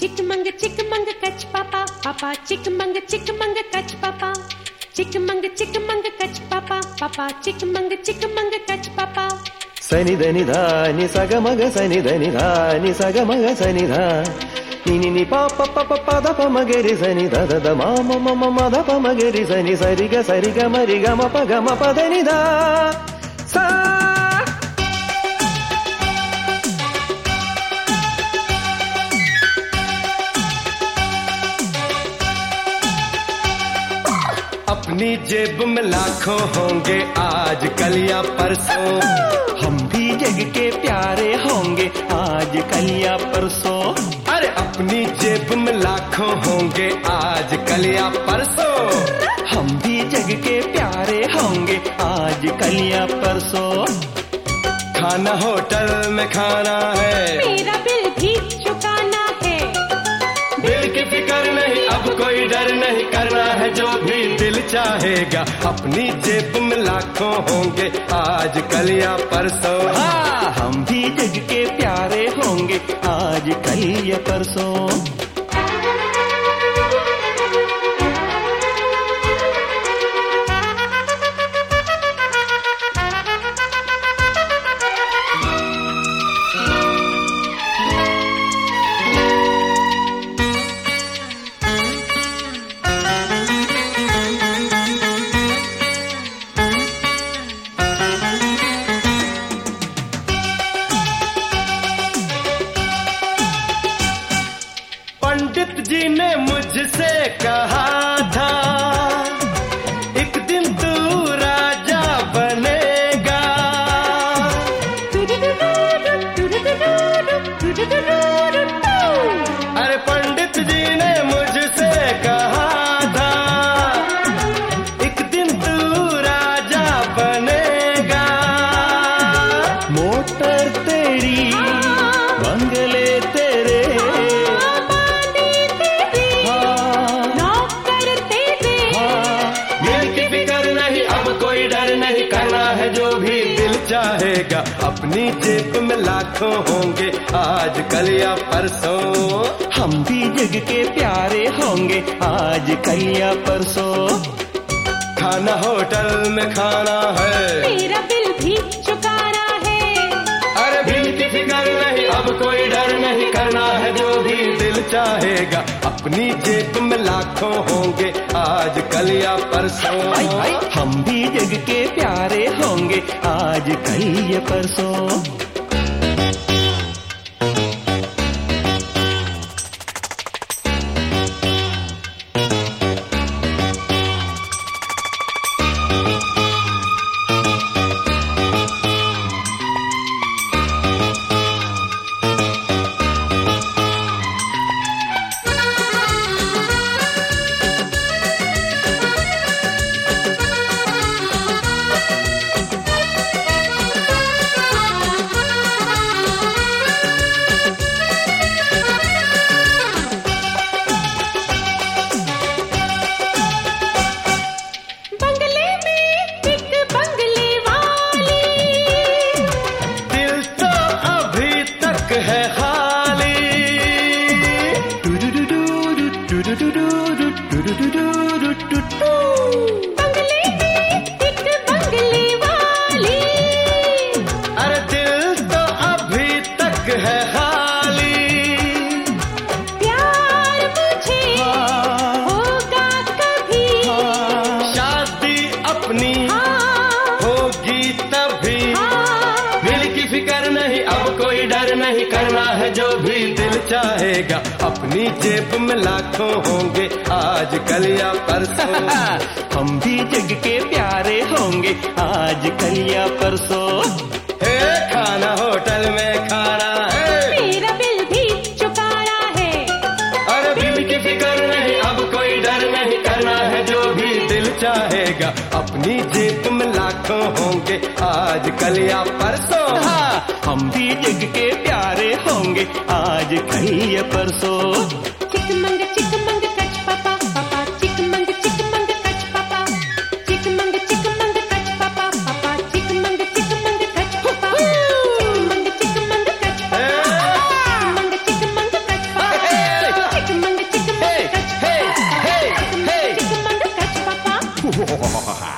चिकमंग कच पापा पापा चिकमंग कच पापा चिकमंग कच पापा पापा चिकमंग कच पापा सनि దని ధా ని సగ మగ సని దని ధా ని సగ మగ సని ధా ని ని ని ప ప ప ప ప ద ప మగరి సని ద ద ద మ మ మ మ మ ద ప మగరి సని సరి గ మరి గ మ ప ద ని ధా సా अपनी जेब में लाखों होंगे आज कल या परसों, हम भी जग के प्यारे होंगे आज कल या परसों। अरे अपनी जेब में लाखों होंगे आज कल या परसों, हम भी जग के प्यारे होंगे आज कल या परसों। खाना होटल में खाना है, मेरा बिल भी चुकाना है, दिल की फिक्र नहीं अब कोई डर नहीं, करना है जो भी दिल चाहेगा। अपनी जेब में लाखों होंगे आज कल या परसों, हाँ हम भी जग के प्यारे होंगे आज कल या परसों। पंडित जी ने मुझसे कहा था एक दिन तू राजा बनेगा, अरे पंडित जी ने मुझसे कहा था एक दिन तू राजा बनेगा। मोटर तेरी बंगले तेरे नहीं, करना है जो भी दिल चाहेगा। अपनी जेब में लाखों होंगे आज कल या परसों, हम भी जग के प्यारे होंगे आज कल या परसों। खाना होटल में खाना है, मेरा बिल भी चुकाना है, अरे बिल की फिक्र नहीं अब कोई डर नहीं, करना है जो भी दिल चाहेगा। अपनी जेब में लाखों होंगे आज कल या परसों, हम भी जग के प्यारे होंगे आज कल या परसों। अरे दिल तो अभी तक है खाली, प्यार मुझे होगा कभी, शादी अपनी होगी तभी, दिल की फिक्र नहीं अब कोई डर नहीं, करना है जो भी दिल चाहेगा। अपनी जेब में लाखों होंगे आज कल या परसों, हम भी जग के प्यारे होंगे आज कल या परसों। हे खाना होटल में खाना है, मेरा बिल भी चुकाना है, अरे बिल की फिक्र नहीं अब कोई डर नहीं, करना है जो भी दिल चाहेगा। अपनी जेब में लाखों होंगे आज कल या परसों, हाँ हम भी जग के प्यारे होंगे आज कल या परसों। चिकमंग कच पापा पापा चिकमंग कच पापा चिकमंग कच पापा पापा चिकमंग कच पापा चिकमंग कच पापा चिकमंग कच पापा हो